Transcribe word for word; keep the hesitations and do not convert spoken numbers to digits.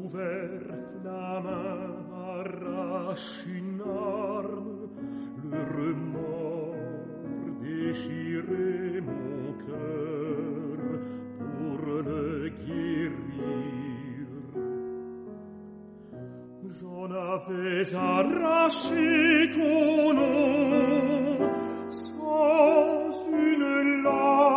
ouvert la main, arrache une arme, le remords déchirait mon cœur pour le guérir. J'en avais arraché ton nom sans une larme.